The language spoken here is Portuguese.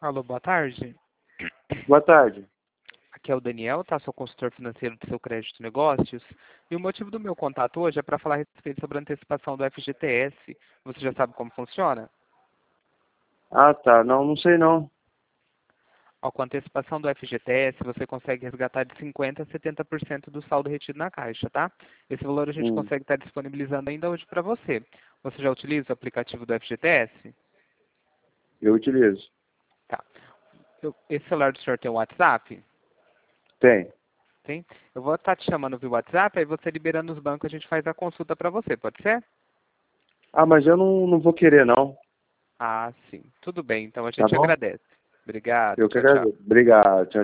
Alô, boa tarde. Boa tarde. Aqui é o Daniel, tá? Sou consultor financeiro do seu crédito e negócios. E o motivo do meu contato hoje é para falar a respeito sobre a antecipação do FGTS. Você já sabe como funciona? Ah, tá. Não, não sei não. Ó, com a antecipação do FGTS, você consegue resgatar de 50% a 70% do saldo retido na caixa, tá? Esse valor a gente Hum, consegue estar disponibilizando ainda hoje para você. Você já utiliza o aplicativo do FGTS? eu utilizo. Tá. Esse celular do senhor tem o WhatsApp? Tem. Tem? Eu vou estar te chamando via WhatsApp, aí você liberando os bancos, a gente faz a consulta para você, pode ser? Ah, mas eu não vou querer não. Ah, sim. Tudo bem, então a Tá gente bom? agradece. Obrigado, Eu que tchau, tchau. agradeço. Obrigado. Tchau.